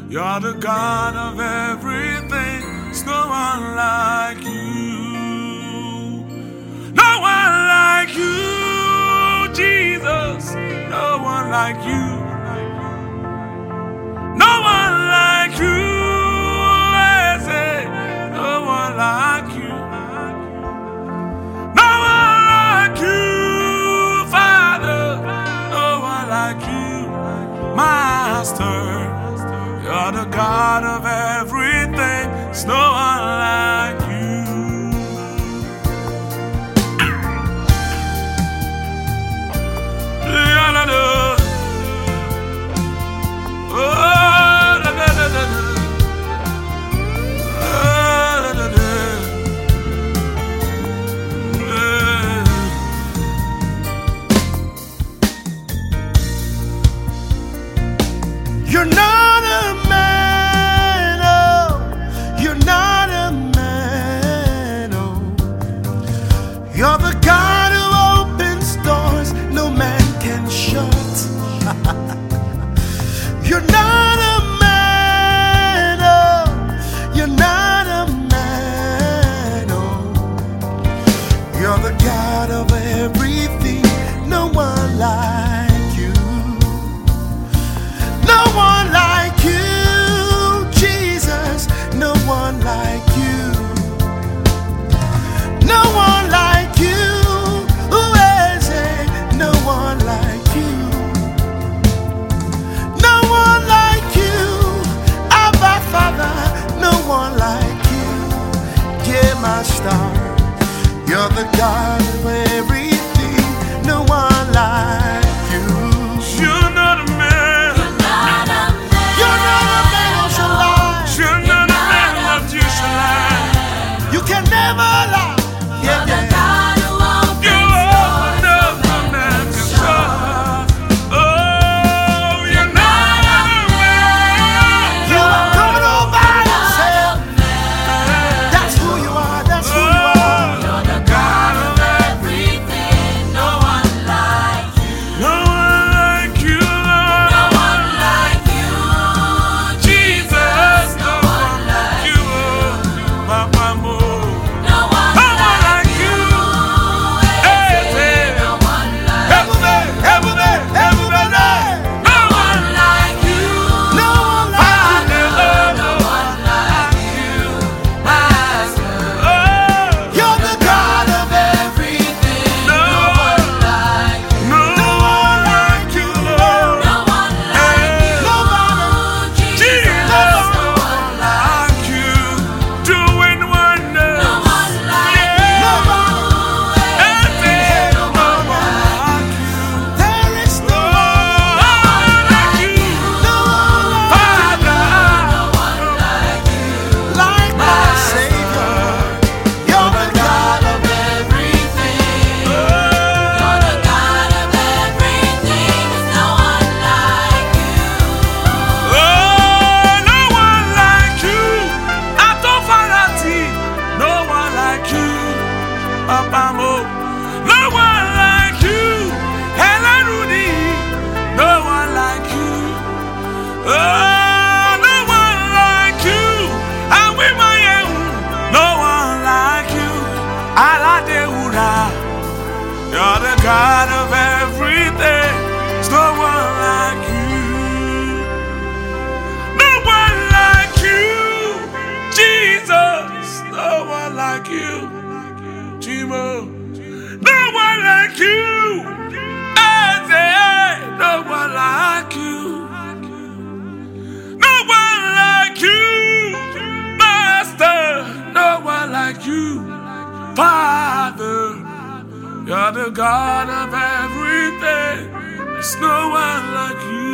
You're the God of everything. There's no one like you. No one like you, Jesus. No one like you. No one like you. I say, no one like you. No one like you, Father. No one like you, Master. You're the God of everything. There's no one like you. You're not a man, oh, you're not a man, oh. You're the God who opens doors no man can shut. You're not a man, oh, you're not a man, oh. You're the God of everything, no one like you. No one like you, Jesus, no one like you. No one like you, who is it? No one like you. No one like you, Abba Father, no one like you. Yeah, my star, you're the God of everything, no one like you. You're not a man. You can never lie. Yeah, yeah. No one like you, Helen Rudy. No one like you. Oh, no one like you. And we no one like you. Aladeura. You're the God of everything. There's no one like you. No one like you, Jesus. No one like you. No one like you. I say, no one like you. No one like you, Master. No one like you, Father. You're the God of everything. There's no one like you.